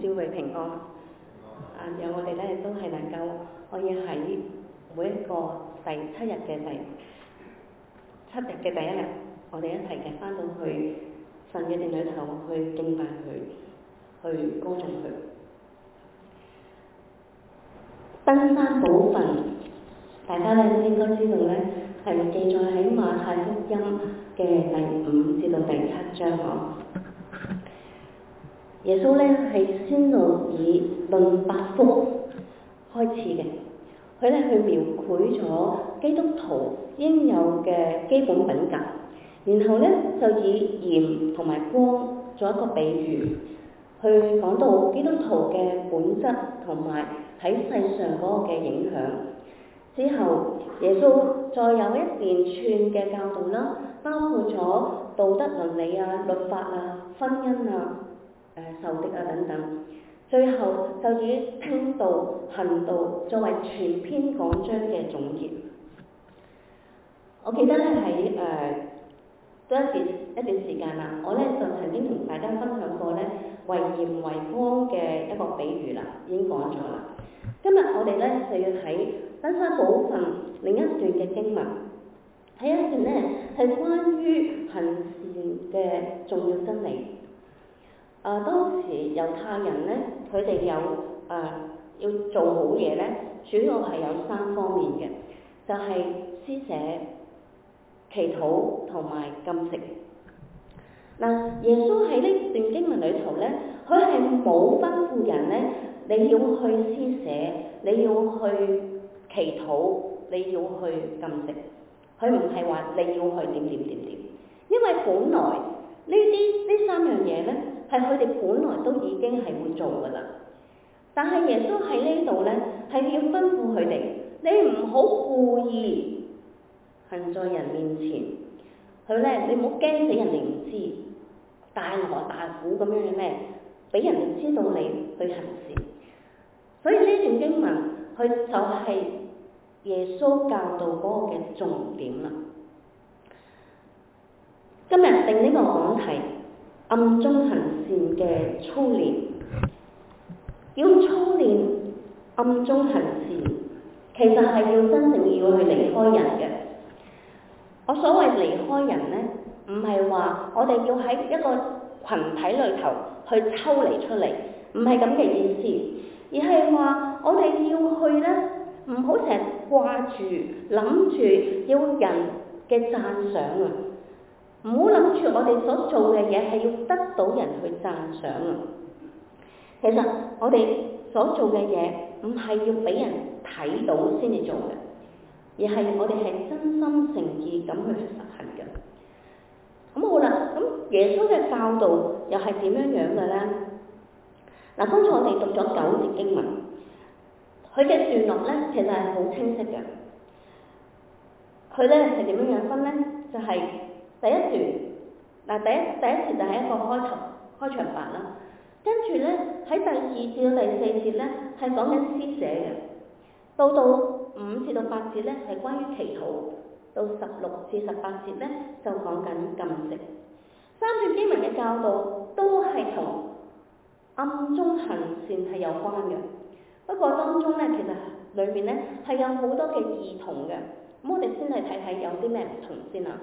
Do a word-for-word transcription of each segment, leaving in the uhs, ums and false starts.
少會平安。啊，讓我哋咧都係能夠可以喺每一個第七日嘅第七日嘅第一日，我哋一齊嘅翻到去神嘅殿裏頭去敬拜佢，去高頌佢。登山寶訓，大家咧都應該知道咧，係記載喺馬太福音嘅第五至到第七章呵。耶穌咧係先路以論八福開始嘅，佢咧去描繪咗基督徒應有嘅基本品格，然後咧就以鹽同埋光做一個比喻，去講到基督徒嘅本質同埋喺世上嗰個嘅影響。之後耶穌再有一連串嘅教導啦，包括咗道德倫理啊、律法啊、婚姻啊、誒、呃、仇敵啊等等，最後就以聽道行道作為全篇講章嘅總結。我記得咧喺誒都一段一段時間啦，我咧就曾經同大家分享過咧為鹽為光嘅一個比喻啦，已經講咗啦。今日我哋咧就要睇登山寶訓另一段嘅經文，係一段咧係關於行善嘅重要真理。誒、呃、當時猶太人咧，佢哋有誒、呃、要做好嘢咧，主要係有三方面嘅，就係、是、施捨、祈禱同埋禁食。嗱、呃，耶穌喺呢段經文裏頭咧，佢係冇吩咐人咧，你要去施捨，你要去祈禱，你要去禁食。佢唔係話你要去點點點點，因為本來呢啲呢三樣嘢咧，係佢哋本來都已經係會做噶啦。但係耶穌喺呢度咧，係要吩咐佢哋，你唔好故意行在人面前，佢咧你唔好驚死人哋唔知，大鑼大鼓咁樣嘅咩，俾人哋知道你去行善。所以呢段經文，佢就係耶穌教導嗰個嘅重點啦。今日定呢個講題，暗中行善嘅操練。要操練暗中行善，其實係要真正要去離開人嘅。我所謂離開人呢，唔係話我哋要喺一個群體裏頭去抽離出嚟，唔係咁嘅意思，而係話我哋要去呢，唔好成日掛住諗住要人嘅讚賞啊！唔好諗住我哋所做嘅嘢係要得到人去讚賞啊！其實我哋所做嘅嘢唔係要俾人睇到先至做嘅，而係我哋係真心誠意咁去實行嘅。咁好啦，咁耶穌嘅教導又係點樣樣嘅咧？嗱，剛才我哋讀咗九節經文，佢嘅段落咧其實係好清晰嘅。佢咧係點樣樣分咧？就係、是、第一段嗱，第一第一節就係一個開頭開場白啦。跟住咧喺第二至到第四節咧係講緊施捨嘅，到到五至到八節咧係關於祈禱，到十六至十八節咧就講緊禁食。三段經文嘅教導都係同暗中行善係有關嘅，不過當中咧其實裏面咧係有好多嘅異同嘅。咁我哋先嚟睇睇有啲咩唔同先啦。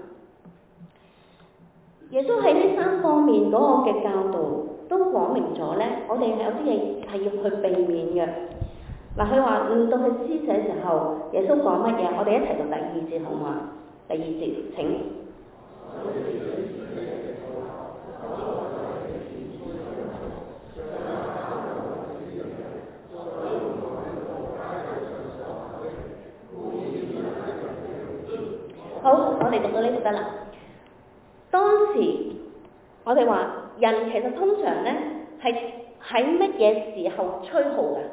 耶穌喺呢三方面嗰個嘅教導都講明咗咧，我哋係有啲嘢係要去避免嘅。嗱，佢話論到去施捨時候，耶穌講乜嘢？我哋一齊讀第二節好嘛？第二節請。好，我哋讀到呢度得啦。當時我哋話人其實通常咧係喺乜嘢時候吹號嘅？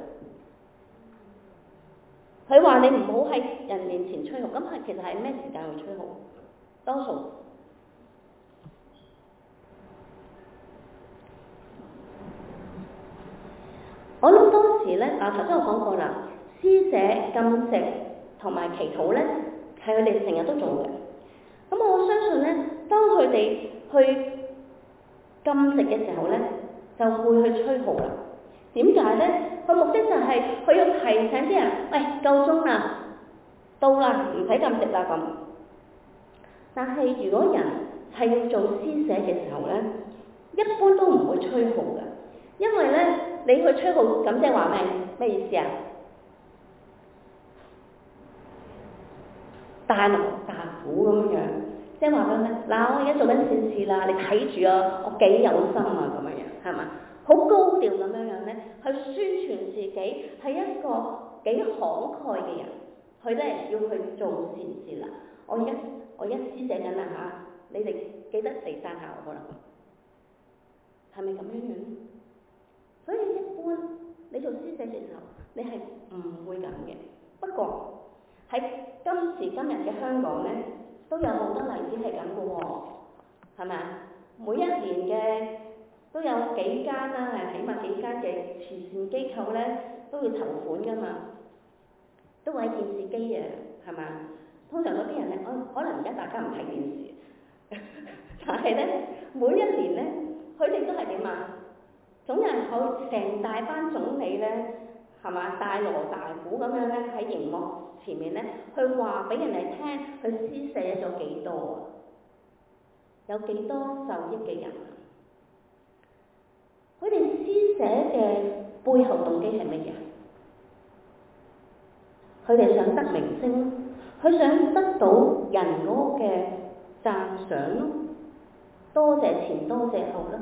佢話你唔好喺人面前吹號，咁係其實係咩時間去吹號？多數我諗當時咧，啊頭先我講過啦，施捨、禁食同埋祈禱咧，係佢哋成日都做嘅。咁我相信咧，當佢哋去禁食嘅時候咧，就會去吹號啦。 點解呢？個目的就係佢要提醒啲人，喂，夠鐘啦，到啦，唔使咁食啦咁。但係如果人係要做施捨嘅時候呢，一般都唔會吹號嘅，因為呢，你去吹號咁即係話咩？咩意思啊？大鑼大鼓咁樣，即係話咩咧？嗱，我而家做緊善事啦，你睇住啊，我幾有心啊咁樣樣，係嘛？好高調咁樣樣咧，去宣傳自己係一個幾慷慨嘅人，佢咧要去做善事啦。我而家我而家施捨緊啦嚇，你哋記得嚟讚下我啦，係咪咁樣樣？所以一般你做施捨嘅時候，你係唔會咁嘅。不過喺今時今日嘅香港咧，都有好多例子係咁嘅喎，係咪啊？每一年嘅都有幾間啦，係起碼幾間嘅慈善機構咧都要籌款㗎嘛，都會喺電視機啊，係咪啊？通常嗰啲人咧，可可能而家大家唔睇電視，但係咧每一年咧，佢哋都係點啊？總有人好成大班總理咧，係嘛？大鑼大鼓咁樣咧喺熒幕前面咧，去話俾人哋聽，佢施捨咗幾多啊？有幾多受益嘅人？佢哋施捨嘅背後動機係乜嘢？佢哋想得名聲，佢想得到人嗰個嘅讚賞咯，多謝前多謝後啦。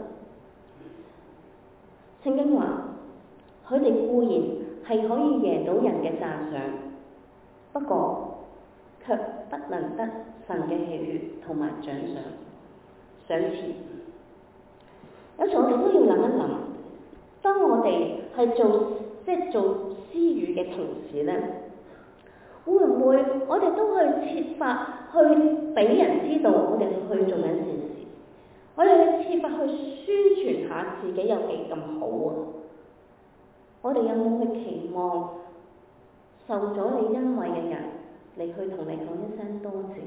聖經話：佢哋固然係可以贏到人嘅讚賞，不過卻不能得神嘅喜悅同埋獎賞賞賜。有時我哋都要諗一諗，當我哋係做即係做施予嘅同時咧，會唔會我哋都去設法去俾人知道我哋去做緊善事？我哋去設法去宣傳下自己有幾咁好啊？我哋有冇去期望受咗你恩惠嘅人嚟去同你講一聲多謝？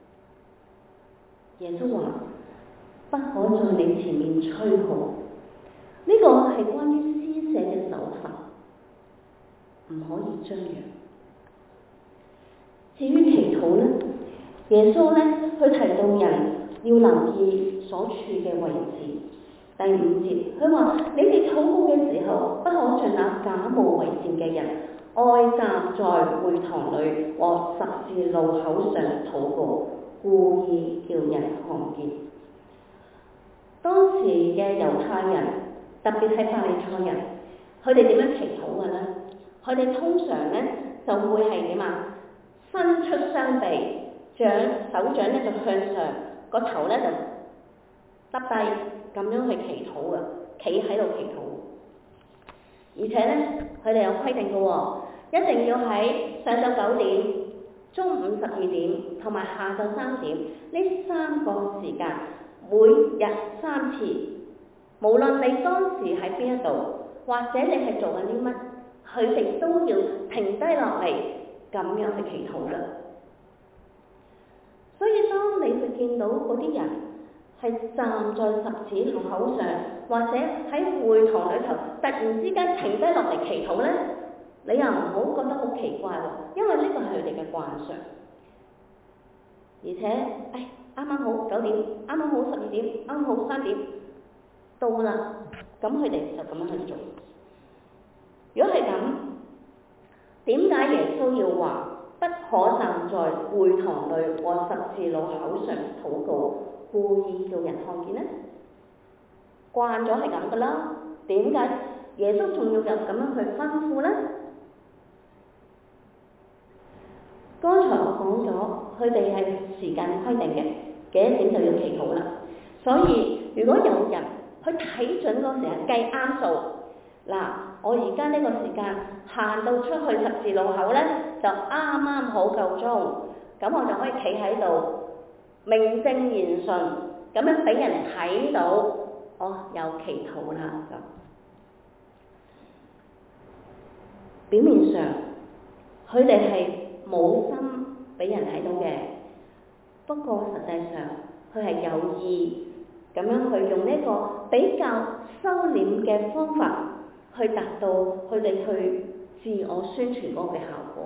耶穌話：不可在你前面吹號。呢個係關於施捨嘅手法，唔可以張揚。至於祈禱呢，耶穌呢，佢提到人要留意所處嘅位置。第五節，佢話：你哋禱告嘅時候，不可像那假冒為善嘅人，愛站在會堂裏和十字路口上禱告，故意叫人看見。當時嘅猶太人，特別係法利賽人，佢哋點樣祈禱嘅呢？佢哋通常呢就會係點啊？伸出雙臂，掌手掌咧就向上，個頭咧就耷低，咁樣去祈禱嘅，企喺度祈禱。而且咧，佢哋有規定嘅喎，一定要喺上晝九點、中午十二點同埋下晝三點呢三個時間，每日三次。無論你當時喺邊一度，或者你係做緊啲乜，佢哋都要停低落嚟，咁樣去祈禱啦。所以當你去見到嗰啲人係站在十字路口上，或者喺會堂裏頭突然之間停低落嚟祈禱呢，你又唔好覺得好奇怪喎，因為呢個係佢哋嘅慣常。而且，唉，啱啱好九點，啱啱好十二點，啱啱好三點到啦，咁佢哋就咁樣去做。如果係咁，點解耶穌要話不可站在會堂裏和十字路口上禱告，故意叫人看見呢？慣咗係咁噶啦，點解耶穌仲要有咁樣去吩咐呢？剛才我講咗，佢哋係時間規定嘅，幾多點就要祈禱啦。所以如果有人去睇準個時間計啱數，嗱，我而家呢個時間行到出去十字路口呢，就啱啱好夠鐘，咁我就可以企喺度名正言順，咁樣俾人睇到，哦，有祈禱啦咁。表面上佢哋係冇心俾人睇到嘅，不過實際上佢係有意咁樣去用呢個比較收斂嘅方法去達到佢哋去自我宣傳嗰個嘅效果。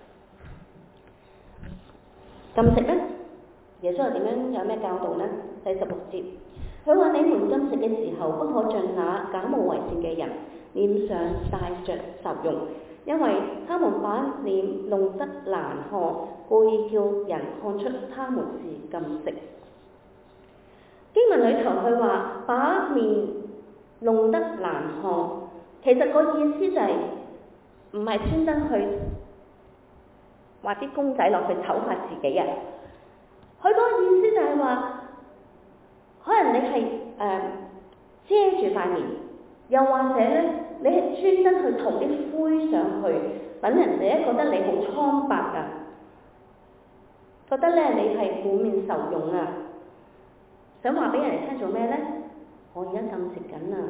禁食呢，耶穌又點樣有咩教導呢？第十六節，佢話：你們禁食嘅時候，不可像那假冒為善嘅人，臉上帶着愁容，因為他們把臉弄得難看，故意叫人看出他們是禁食。經文裏頭佢話把面弄得難看，其實個意思就係唔係專登去畫啲公仔落去醜化自己啊！佢嗰個意思就係話，可能你係誒、呃、遮住塊面，又或者咧你係專登去塗啲灰上去，等人哋咧覺得你好蒼白啊，覺得咧你係滿面愁容啊，想話俾人哋聽做咩咧？我而家禁食緊啊！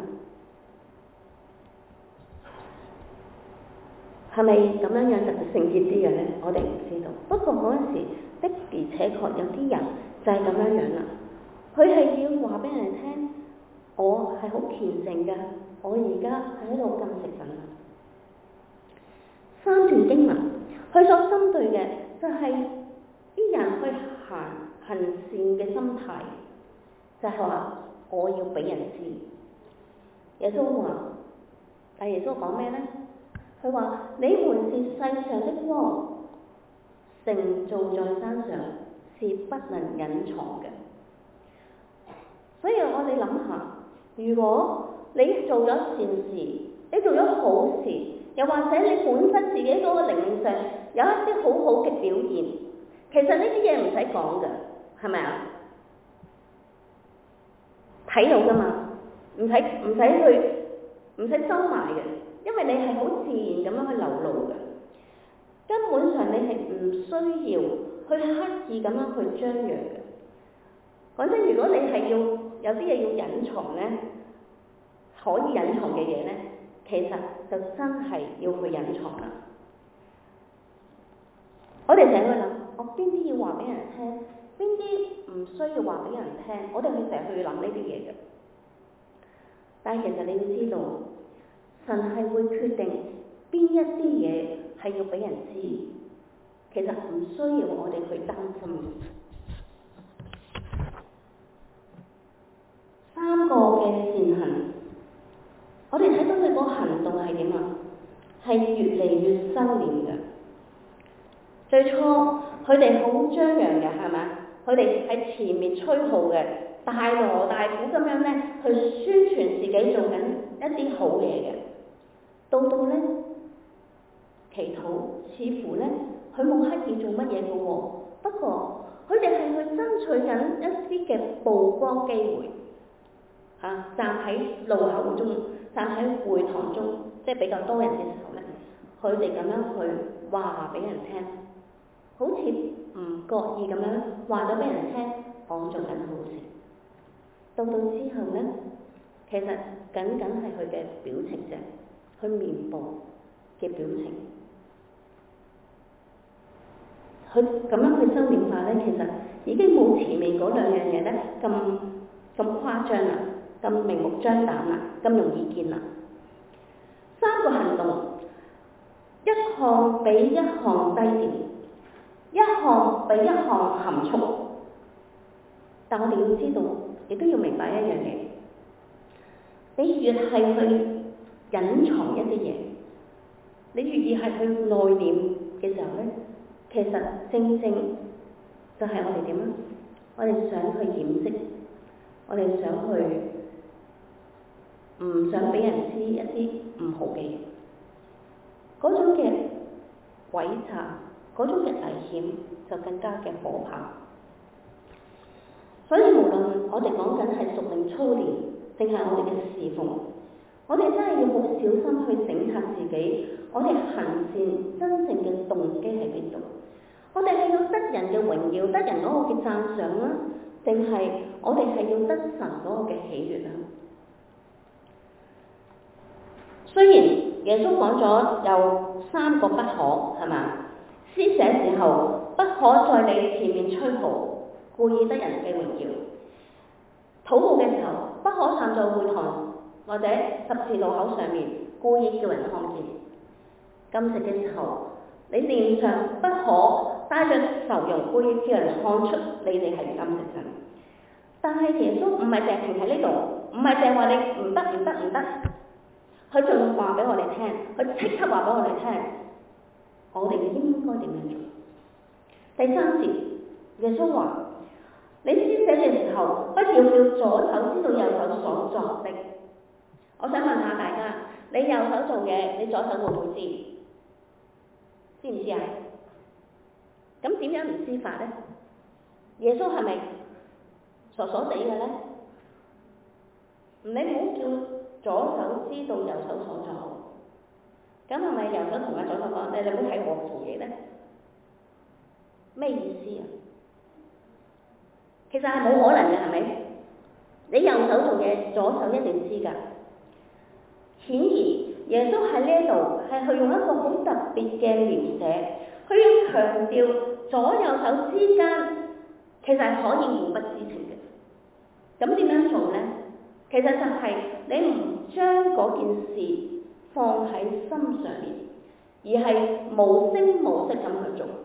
係咪咁樣樣就聖潔啲嘅咧？我哋唔知道。不過嗰陣時的而且確有啲人就係咁樣樣啦。佢係要話俾人哋聽，我係好虔誠嘅，我而家係喺度禁食緊。三段經文，佢所針對嘅就係啲人去行行善嘅心態，就係話我要俾人知。耶穌話，但耶穌講咩咧？佢話：你們是世上的光，城造在山上是不能隱藏嘅。所以我哋諗下，如果你做咗善事，你做咗好事，又或者你本身自己嗰個靈命上有一啲好好嘅表現，其實呢啲嘢唔使講嘅，係咪啊？睇到噶嘛，唔使唔使去，唔使收埋嘅。因為你係好自然咁樣去流露嘅，根本上你係唔需要去刻意咁樣去張揚嘅。講真，如果你係要有啲嘢要隱藏呢，可以隱藏嘅嘢呢，其實就真係要去隱藏啦。我哋成日去諗，我邊啲要話俾人聽，邊啲唔需要話俾人聽，我哋會成日去諗呢啲嘢嘅。但係其實你要知道，神係會決定邊一啲嘢係要俾人知，其實唔需要我哋去擔心。三個嘅善行，我哋睇到佢個行動係點啊？係越嚟越收斂嘅。最初佢哋好張揚嘅，係咪？佢哋喺前面吹號嘅，大鑼大鼓咁樣咧，去宣傳自己做緊一啲好嘢嘅。到到咧，祈禱似乎咧，佢冇刻意做乜嘢嘅喎。不過佢哋係去爭取緊一啲嘅曝光機會，嚇、啊、站喺路口中，站喺會堂中，即係比較多人嘅時候咧，佢哋咁樣去話俾人聽，好似唔覺意咁樣話咗俾人聽，我做緊好事。到到之後咧，其實僅僅係佢嘅表情啫。佢面部嘅表情，佢咁樣去收斂化咧，其實已經冇前面嗰兩樣嘢咧咁咁誇張啦，咁明目張膽啦，咁容易見啦。三個行動，一項比一項低調，一項比一項含蓄。但我哋要知道，亦都要明白一樣嘢，你越係去隱藏一啲嘢，你越意係去內斂嘅時候咧，其實正正就係我哋點啊？我哋想去掩飾，我哋想去唔想俾人知一啲唔好嘅嘢，嗰種嘅詭詐，嗰種嘅危險就更加嘅可怕。所以無論我哋講緊係屬靈操練，定係我哋嘅侍奉，我哋真係要好小心去省察自己，我哋行善真正嘅動機喺邊度？我哋係要得人嘅榮耀，得人嗰個嘅讚賞啦，定係我哋係要得神嗰個嘅喜悅啊？雖然耶穌講咗有三個不可，係嘛？施捨時候不可在你前面吹號，故意得人嘅榮耀；禱告嘅時候不可站在會堂或者十字路口上面， 故意叫人看見。禁食嘅時候，你臉上不可帶着愁容，故意叫人看出你哋係禁食緊。但係耶穌唔係淨係停喺呢度，唔係淨係話你唔得唔得唔得，佢仲話俾我哋聽，佢即刻話俾我哋聽，我哋應該點樣做？第三節，耶穌話：你施捨嘅時候，不要叫左手知道右手所作的。我想問下大家，你右手做嘢，你左手會唔會知？知唔知啊？咁點樣唔知法呢？耶穌係咪傻傻地嘅呢？你唔好叫左手知道右手所做，咁係咪右手同埋左手講？你哋唔好睇我做嘢呢？咩意思啊？其實係冇可能嘅，係咪？你右手做嘢，左手一定知㗎。顯然，耶穌喺呢度係去用一個好特別嘅描寫，佢要強調左右手之間其實係可以互不知情嘅。咁點樣做呢？其實就係你唔將嗰件事放喺心上面，而係無聲無息咁去做。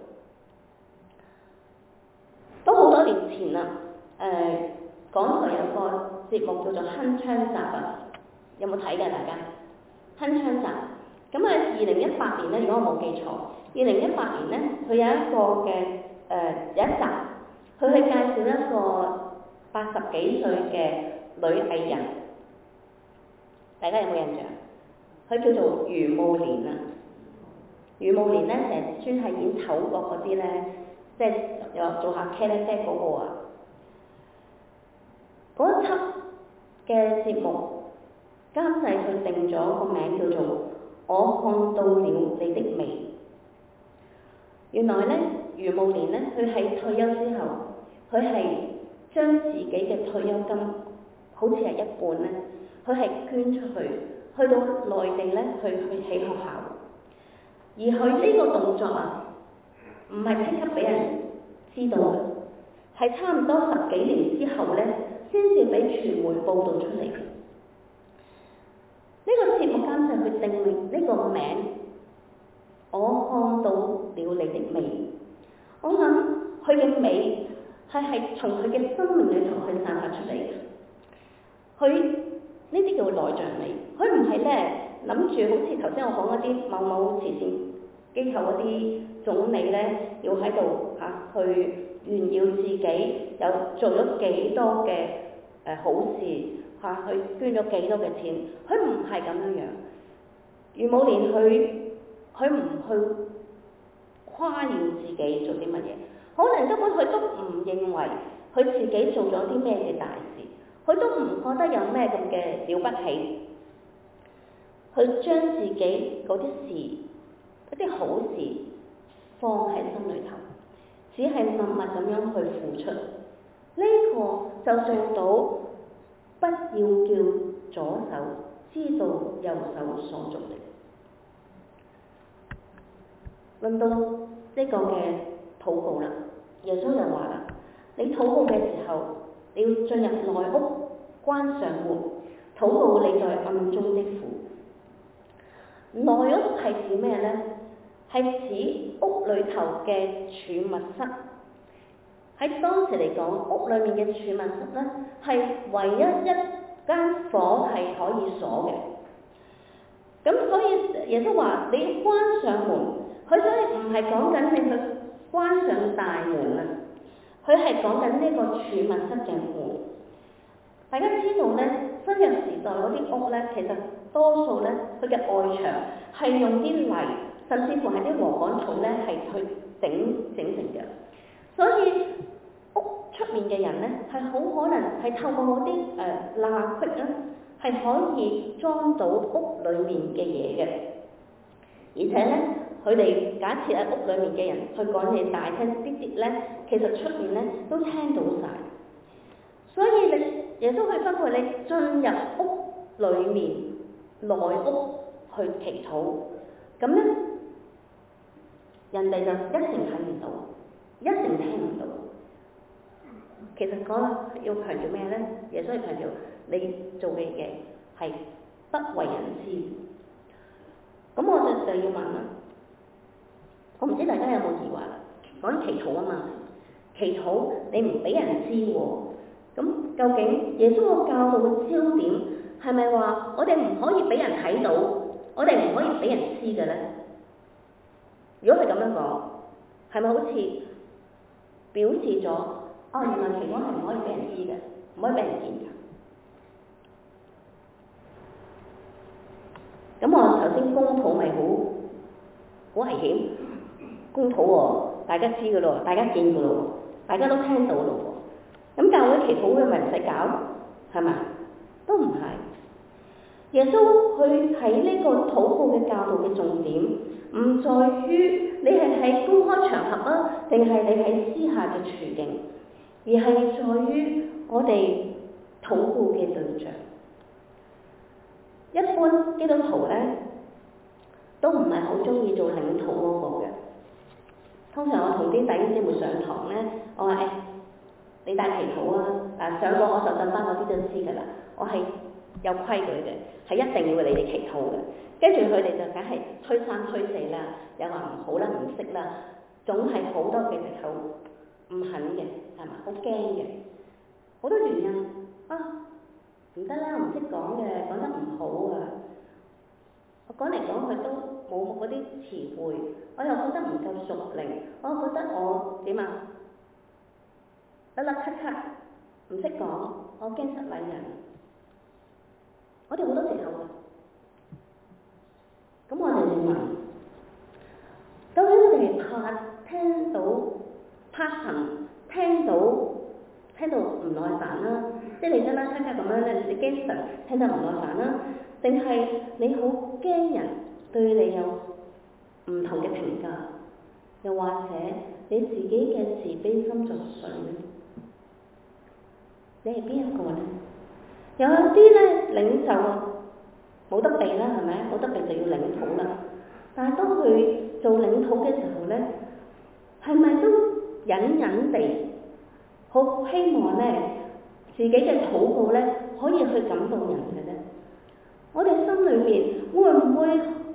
都好多年前啦，誒、呃，港台有個節目叫做《鏗鏘集》啊，有冇睇㗎大家？鏗鏘集，咁啊，二零一八年咧，如果我冇記錯，二零一八年咧，佢有一個嘅誒、呃、有一集，佢去介紹一個八十幾歲嘅女藝人，大家有冇印象？佢叫做余慕蓮啊，余慕蓮咧成日專係演丑角嗰啲咧，即係又做下茄喱啡嗰個啊，嗰一輯嘅節目。監製佢定咗個名叫做《我看到了你的美》。原來咧，余慕蓮咧，佢喺退休之後，佢係將自己嘅退休金，好似係一半咧，佢係捐出去，去到內地咧，去去起學校。而佢呢個動作啊，唔係即刻俾人知道嘅，係差唔多十幾年之後咧，先至俾傳媒報導出嚟。呢個節目監製佢定名呢個名，我看到了你的美。我諗佢嘅美係係從佢嘅生命裏頭去散發出嚟嘅。佢呢啲叫內在美，佢唔係咧諗住好似頭先我講嗰啲某某慈善機構嗰啲總理咧，要喺度嚇去炫耀自己有做咗幾多嘅誒、呃、好事。嚇！佢捐咗幾多嘅錢？佢唔係咁樣樣。余慕蓮佢佢唔去誇耀自己做啲乜嘢，可能根本佢都唔認為佢自己做咗啲咩嘅大事，佢都唔覺得有咩咁嘅了不起。佢將自己嗰啲事、嗰啲好事放喺心裏頭，只係默默咁樣去付出。呢、這個就做到。不要叫左手知道右手所做的。論到呢個嘅禱告啦，耶穌就話啦：你禱告嘅時候，你要進入內屋，關上門，禱告你在暗中的父。內屋係指咩呢？係指屋裏頭嘅儲物室。喺當時嚟講，屋裏面嘅儲物室咧，係唯一一間房係可以鎖嘅。咁所以耶穌話：你要關上門，佢所以唔係講緊你去關上大門啊，佢係講緊呢個儲物室嘅門。大家知道咧，新約時代嗰啲屋咧，其實多數咧，佢嘅外牆係用啲泥，甚至乎係啲禾稈草咧，係去整整成嘅。所以屋出面嘅人咧，係好可能係透過嗰啲誒罅隙咧，係可以裝到屋裡面嘅嘢嘅。而且咧，佢哋假設喺屋裡面嘅人去講嘢大聲啲啲咧，其實出面咧都聽到晒。所以你耶穌去吩咐你進入屋裡面內屋去祈禱，咁咧人哋就一成睇唔到。一成聽唔到，其實講要強調咩呢？耶穌係強調你做嘅嘢係不為人知， 就要問啦，我唔知大家有冇疑惑啦，講祈禱啊嘛，祈禱你唔俾人知喎，咁究竟耶穌個教導嘅焦點係咪話我哋唔可以俾人睇到，我哋唔可以俾人知嘅咧？如果係咁樣講，係咪好似表示咗哦，原來祈禱係唔可以俾人知嘅，唔可以俾人見嘅？咁我頭先公禱咪好好危險，公禱喎，大家知嘅咯，大家見嘅咯，大家都聽到咯。咁教會祈禱會咪唔使搞，係咪？都唔係。耶穌佢喺呢個禱告嘅教導嘅重點，唔在於你係喺公開場合啊，定係你喺私下嘅處境，而係在於我哋禱告嘅對象。一般基督徒咧都唔係好中意做領禱嗰個嘅。通常我同啲弟兄姊妹上堂咧，我話誒、哎，你帶祈禱啊！啊上過我受浸班嗰啲都知㗎啦，我係有規矩嘅，係一定要你哋祈禱嘅。跟住佢哋就梗係推三推四啦，又話唔好啦，唔識啦，總係好多嘅藉口，唔肯嘅，係嘛？好驚嘅，好多原因啊！唔得啦，我唔識講嘅，講得唔好啊！我講嚟講去都冇嗰啲詞彙，我又覺得唔夠熟練，我又覺得我點啊？甩甩咳咳，唔識講，我驚失禮人。我哋好多藉口嘅，咁我哋就問：究竟我哋係怕聽到怕神聽到聽到唔耐煩啦？即係你得啦，咳咳咁樣咧，你驚神聽得唔耐煩啦？定係你好驚人對你有唔同嘅評價，又或者你自己嘅自卑心作祟咧？你係邊一個咧？有啲咧領袖啊，冇得避啦，係咪？冇得避就要領禱啦。但係當佢做領禱嘅時候咧，係咪都隱隱地好希望咧自己嘅禱告咧可以去感動人嘅咧？我哋心裏面會唔會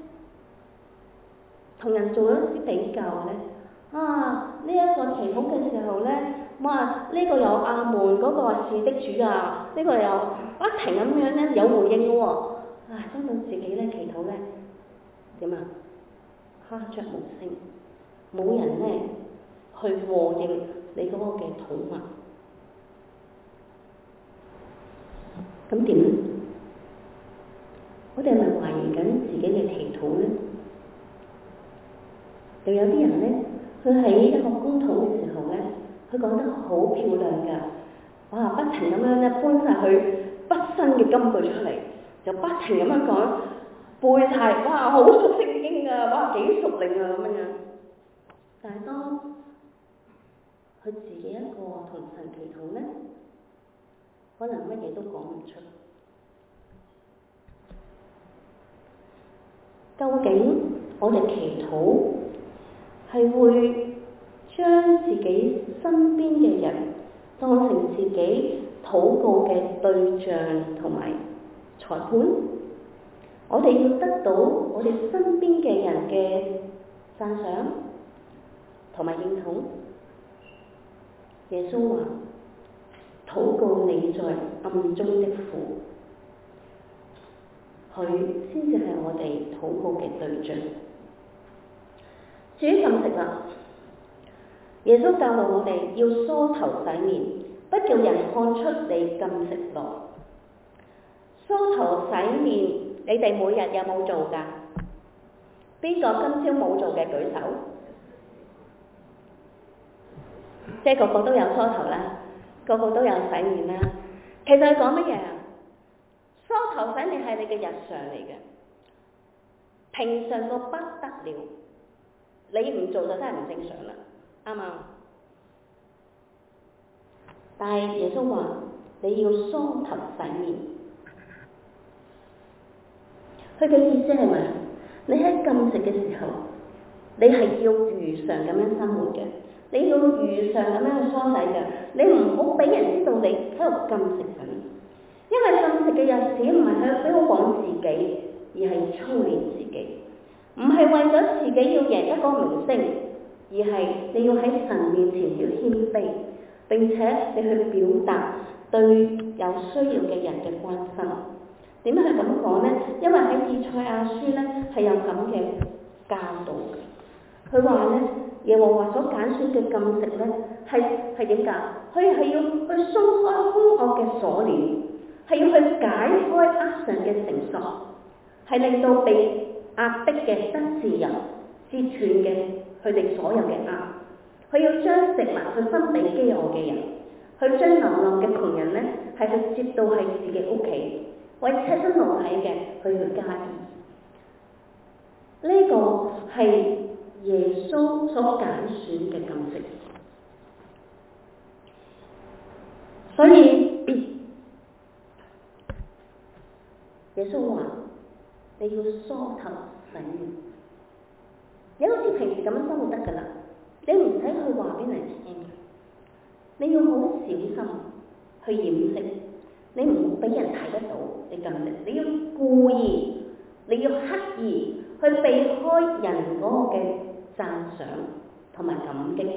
同人做一啲比較咧？啊，呢、這、一個祈禱嘅時候咧，哇！呢、這個有阿門，嗰、那個話是的主啊，呢、這個又不停咁樣咧有回應嘅喎。啊，當到自己咧祈禱咧點啊？鴉雀無聲，冇人咧去和應你嗰個嘅禱文，咁點咧？我哋係咪懷疑緊自己嘅祈禱咧？又有啲人咧，佢喺一個公禱嘅時候咧，佢講得好漂亮㗎，哇！不停咁樣咧搬晒佢畢生嘅金句出嚟，就不停咁樣講背晒，哇！好熟聖經啊，哇！幾熟靈啊咁樣。但係當佢自己一個同神祈禱咧，可能乜嘢都講唔出。究竟我哋祈禱係會將自己身邊嘅人當成自己禱告嘅對象同埋裁判？我哋要得到我哋身邊嘅人嘅讚賞同埋認同。耶穌話：禱告你在暗中的父，佢先至係我哋禱告嘅對象。至於禁食啦，耶穌教導我哋要梳頭洗面，不叫人看出你禁食來。梳頭洗面，你哋每日有冇做㗎？邊個今朝冇做嘅舉手？即係個個都有梳頭啦，個個都有洗面啦。其實佢講乜嘢啊？梳頭洗面係你嘅日常嚟嘅，平常到不得了。你唔做就真係唔正常啦，啱唔啱？但係耶穌話你要梳頭洗面，佢嘅意思係咪？你喺禁食嘅時候，你係要如常咁樣生活嘅，你要如常咁樣去梳洗嘅，你唔好俾人知道你喺度禁食緊。因為禁食嘅日子唔係去俾我講自己，而係操練自己，唔係為為咗自己要贏一個名聲，而係你要喺神面前要謙卑，並且你去表達對有需要嘅人嘅關心。點解係咁講呢？因為喺以賽亞書呢係有咁嘅教導嘅。佢話呢，耶和華所揀選嘅禁食呢係係點㗎？佢係要去鬆開兇惡嘅鎖鏈，係要去解開軛上嘅繩索，係令到被壓迫嘅得自由，截斷嘅佢哋所有嘅軛。佢要將食物去分俾飢餓嘅人，去將流浪嘅窮人呢係去接到喺自己屋企。為赤身露體嘅去去加衣，呢、這個係耶穌所揀選嘅禁食。所以耶穌話：你要梳頭洗面，你好似平時咁樣生活得㗎啦，你唔使去話俾人聽，你要好小心去掩飾。你唔好俾人睇得到你禁食，你要故意，你要刻意去避開人嗰個嘅讚賞同埋感激。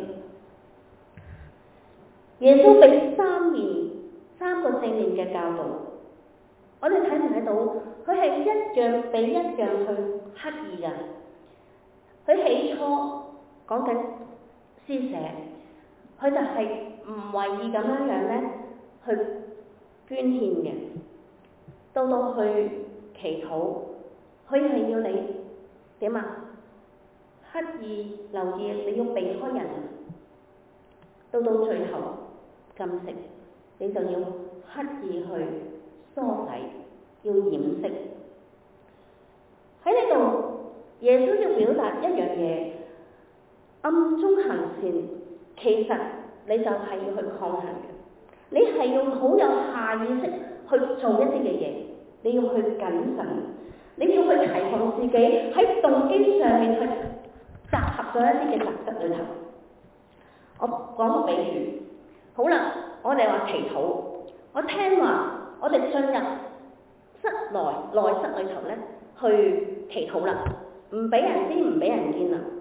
耶穌俾三面三個正面嘅教導，我哋睇唔睇到？佢係一樣比一樣去刻意㗎。佢起初講緊施捨，佢就係唔為意咁樣樣咧去捐獻嘅，到到去祈禱，佢係要你點啊？刻意留意，你要避開人。到到最後禁食，你就要刻意去梳洗，要掩飾。喺呢度，耶穌要表達一樣嘢：暗中行善，其實你就係要去抗衡嘅。你係要好有下意識去做一啲嘅嘢，你要去謹慎，你要去提防自己喺動機上面去集合咗一啲嘅特質裏頭。我講個比喻，好啦，我哋話祈禱，我聽話，我哋進入室內內室裏頭咧去祈禱啦，唔俾人知，唔俾人見啦。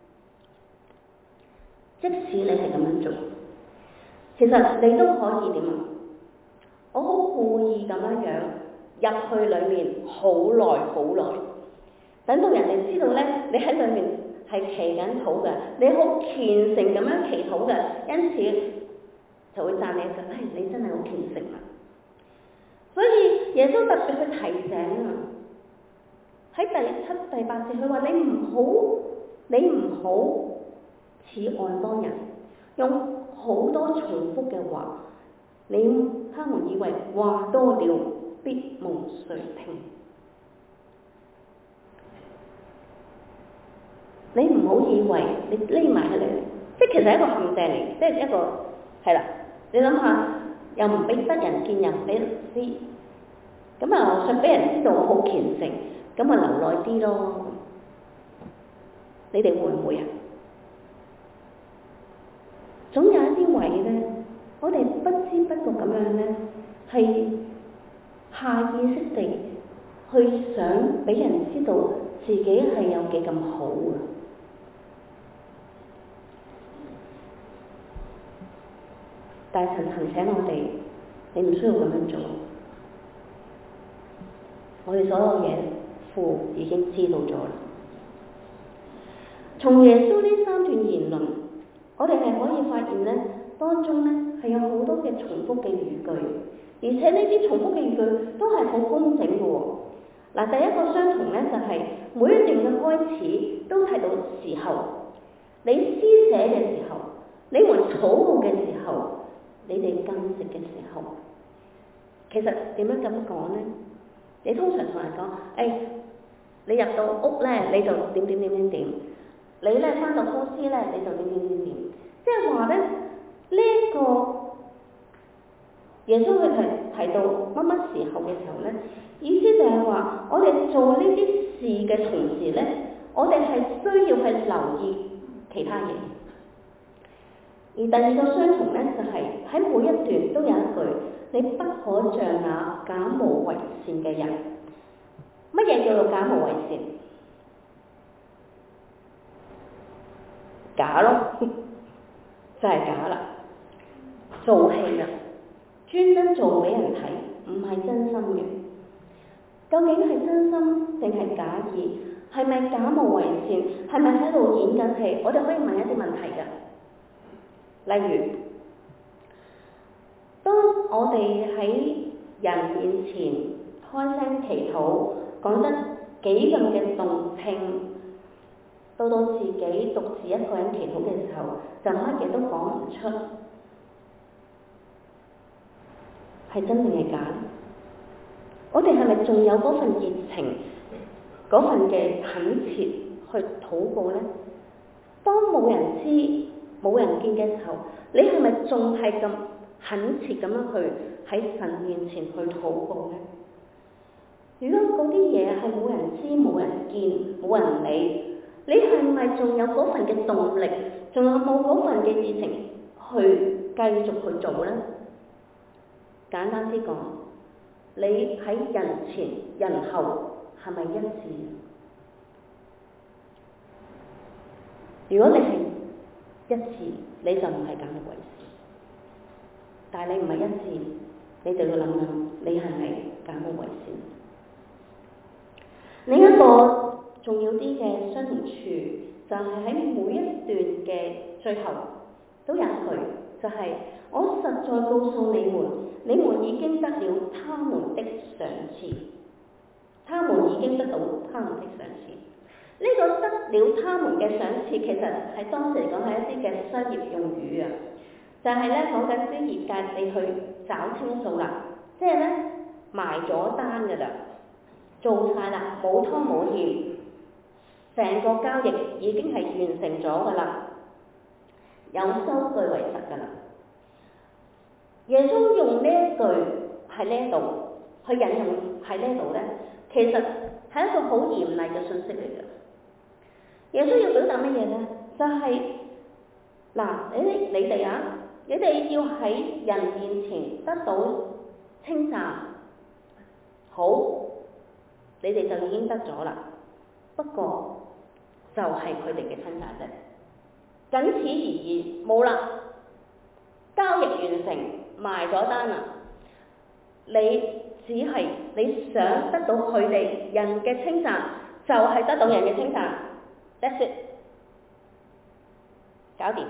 即使你係咁樣做，其實你都可以點啊？我好故意咁樣樣入去裡面好耐好耐，等到人哋知道咧，你喺裡面係祈緊禱嘅，你好虔誠咁樣祈禱嘅，因此就會讚你一句：唉，你真係好虔誠啊！所以耶穌特別去提醒啊，喺第七、第八節，佢話你唔好，你唔好似外邦人，用好多重複嘅話。你他們以為話多了必蒙垂聽，你唔好以為你匿埋喺度，即係其實係一個陷阱嚟，即係一個係啦。你諗下，又唔俾得人見人俾人知，咁啊想俾人知道我好虔誠，咁啊留耐啲咯。你哋會唔會啊？總有一啲位咧。我哋不知不覺咁樣咧，係下意識地去想俾人知道自己係有幾咁好嘅。但係神提醒我哋，你唔需要咁樣做。我哋所有嘢父已經知道咗啦。從耶穌呢三段言論，我哋係可以發現咧，當中咧。係有好多嘅重複嘅語句，而且呢啲重複嘅語句都係好工整嘅喎。嗱，第一個相同咧就係、是、每一段嘅開始都提到時候，你施捨嘅時候，你們禱告嘅時候，你哋禁食嘅時候。其實點樣咁講咧？你通常同人講，誒、哎，你入到屋咧，你就點點點點點；你咧返到公司咧，你就點點點點。即係話咧。呢一個耶穌佢提提到乜乜時候嘅時候咧，意思就係話，我哋做呢啲事嘅同時咧，我哋係需要去留意其他嘢。而第二個相同咧，就係、是、喺每一段都有一句：你不可像那假冒為善嘅人。乜嘢叫做假冒為善？ 假咯，就係假啦，做戲啦，專登做俾人睇，唔係真心嘅。究竟係真心定係假意？係咪假冒為善？係咪喺度演緊戲？我哋可以問一啲問題㗎。例如，當我哋喺人面前開聲祈禱，講得幾咁嘅動聽，到到自己獨自一個人祈禱嘅時候，就乜嘢都講唔出，係真定係假呢？我哋係咪仲有嗰份熱情，嗰份嘅懇切去禱告呢？當冇人知、冇人見嘅時候，你係咪仲係咁懇切咁樣去喺神面前去禱告呢？如果嗰啲嘢係冇人知、冇人見、冇人理，你係咪仲有嗰份嘅動力，仲有冇嗰份嘅熱情去繼續去做呢？簡單啲講，你喺人前人後係咪一致？如果你係一致，你就唔係假冒為善；但係你唔係一致，你就要諗諗，你係咪假冒為善？另一個重要啲嘅相同處，就係喺每一段嘅最後都有一句，就係、是、我實在告訴你們，你們已經得了他們的賞賜，他們已經得到他們的賞賜。呢、這個得了他們嘅賞賜，其實係當時嚟講係一啲嘅商業用語啊，就係咧講緊啲業界你去找清數啦，即係咧埋咗單㗎啦。做晒啦，冇拖冇欠，成個交易已經係完成咗㗎啦，有收據為實㗎啦。耶穌用呢一句喺呢一度去引用喺呢度咧，其實係一個好嚴厲嘅信息嚟嘅。耶穌要表達乜嘢咧？就係、是、嗱，你哋你哋啊，你哋要喺人面前得到稱讚，好。你哋就已經得咗啦，不過就係佢哋嘅稱讚啫，僅此而已，冇啦。交易完成，埋咗單啦，你只係你想得到佢哋人嘅稱讚，就係、是、得到人嘅稱讚。That's it， 搞掂。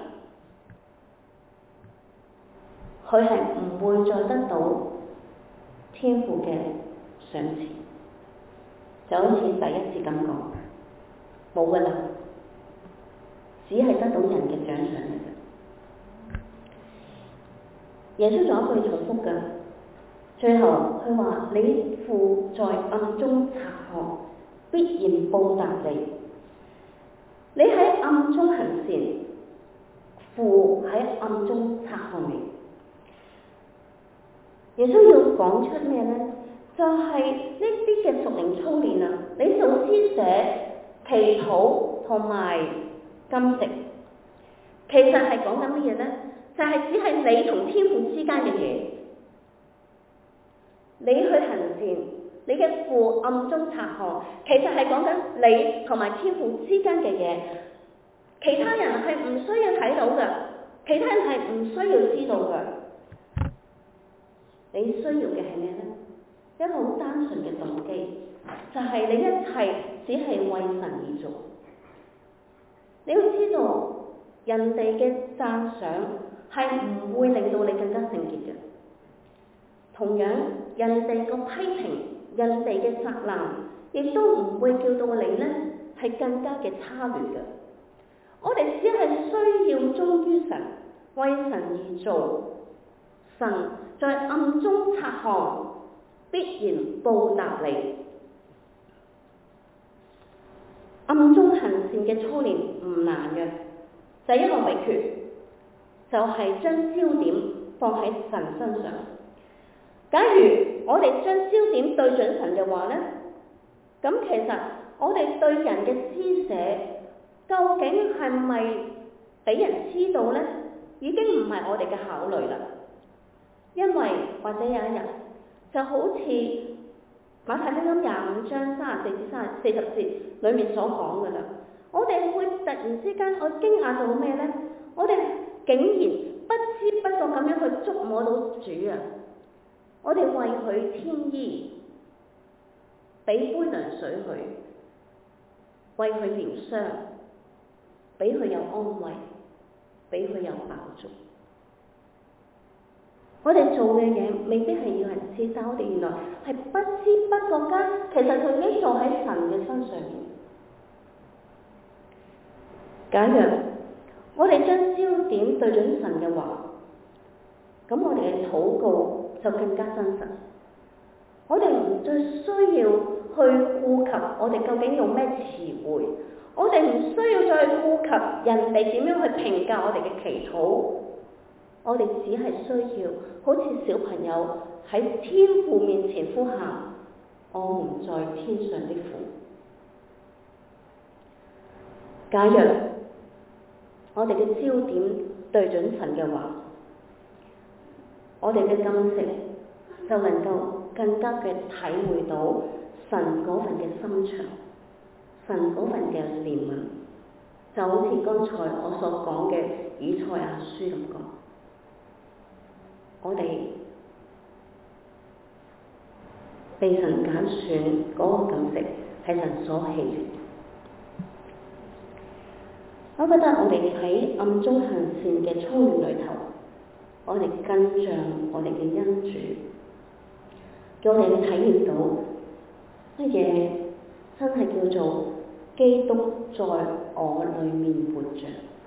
佢係唔會再得到天父嘅賞賜。就好似第一次咁講，冇噶啦，只係得到人嘅獎賞嘅啫。耶穌仲有一句重複噶，最後佢話：你父在暗中察看，必然報答你。你喺暗中行善，父喺暗中察看你。耶穌要講出咩呢？就係呢啲嘅屬靈操練啊！你做施捨、祈禱同埋禁食，其實係講緊乜嘢呢？就係、是、只係你同天父之間嘅嘢。你去行善，你嘅父暗中察看，其實係講緊你同埋天父之間嘅嘢。其他人係唔需要睇到嘅，其他人係唔需要知道嘅。你需要嘅係咩呢？一個好單純嘅動機，就係、是、你一切只係為神而做。你要知道，人哋嘅讚賞係唔會令到你更加聖潔嘅。同樣，人哋個批評、人哋嘅責難，亦都唔會叫到你呢係更加嘅差劣嘅。我哋只係需要忠於神，為神而做。神在暗中察看，必然報答你。暗中行善嘅操練唔難嘅，就係一個秘訣，就係將焦點放喺神身上。假如我哋將焦點對準神嘅話呢，咁其實我哋對人嘅施捨，究竟係咪俾人知道呢？已經唔係我哋嘅考慮啦。因為或者有一日，就好似馬太福音廿五章三十四至三十四十節裏面所講嘅啦， 我哋會突然之間，我驚訝到咩呢？我哋竟然不知不覺咁樣去觸摸到主啊！我哋為佢添衣，俾杯涼水佢，為佢療傷，俾佢有安慰，俾佢有飽足。我哋做嘅嘢未必係要人知，但我哋原來係不知不覺間，其實佢已經做喺神嘅身上面。假若我哋將焦點對準神嘅話，咁我哋嘅禱告就更加真實。我哋唔再需要去顧及我哋究竟用咩詞彙，我哋唔需要再顧及人哋點樣去評價我哋嘅祈禱，我哋只係需要好似小朋友喺天父面前呼喊：我們在天上的父。假若我哋嘅焦點對準神嘅話，我哋嘅禁食就能夠更加嘅體會到神嗰份嘅心腸，神嗰份嘅憐憫，就好似剛才我所講嘅以賽亞書咁講，我哋被神揀選嗰個禁食係神所喜悅。我覺得我哋喺暗中行善嘅操練裏頭，我哋更像我哋嘅恩主，叫我哋去體驗到乜嘢真係叫做基督在我裏面活着，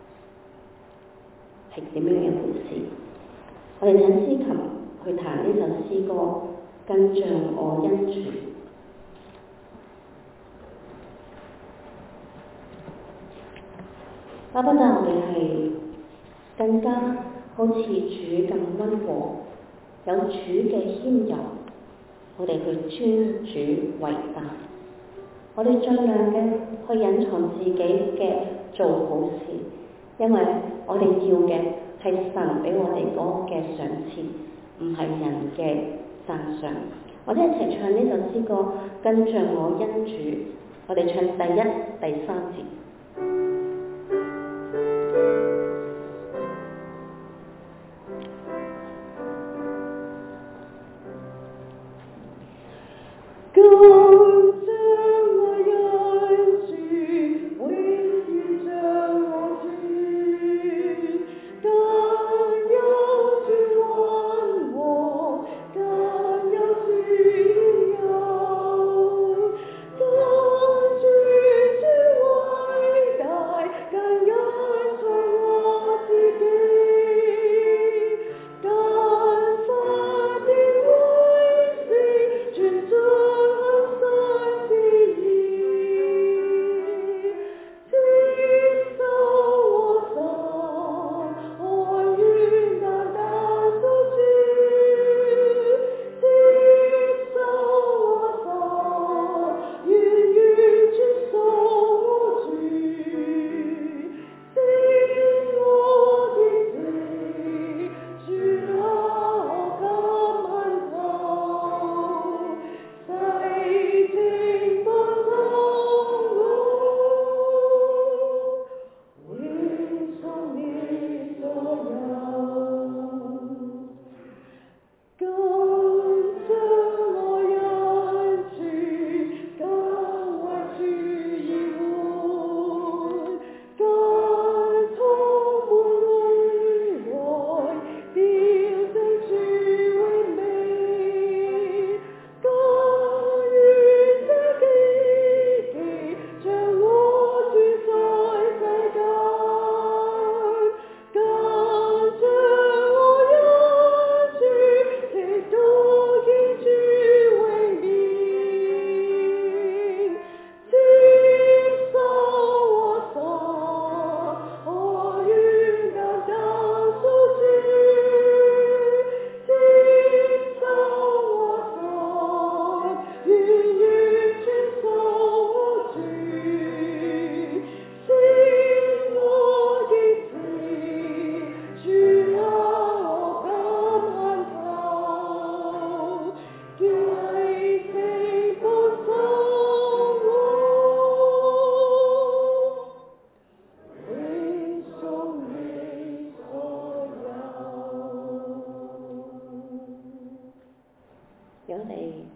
係點樣一回事？我哋請司琴去彈呢首詩歌，更像我恩主。巴不得我哋係更加好似主咁溫和，有主嘅謙柔，我哋去尊主為大，我哋盡量嘅去隱藏自己嘅做好事，因為我哋要嘅係神俾我哋嗰個嘅賞賜，唔係人嘅讚賞。我哋一齊唱呢首詩歌，更像我恩主。我哋唱第一、第三節。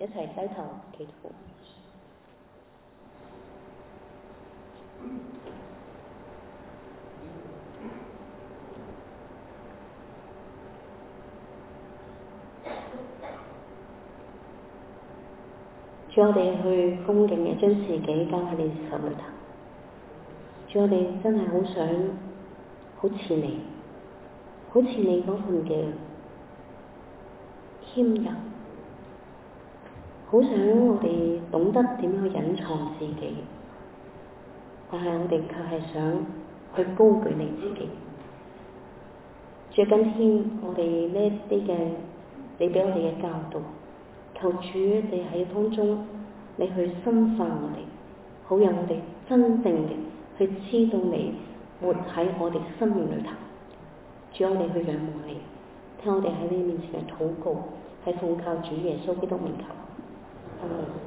齊低頭祈禱。主，我哋去恭敬嘅將自己交喺你手裏頭。主，我哋真係好想好似你，好似你嗰份嘅謙柔，好想我哋懂得點樣去隱藏自己，但係我哋卻係想去高舉你自己。主，今天我哋呢一啲嘅你俾我哋嘅教導，求主你喺當中，你去深化我哋，好讓我哋真正嘅去知道你活喺我哋生命裏頭。主，我哋去仰望你，聽我哋喺你面前嘅禱告，係奉靠主耶穌基督名求。阿門。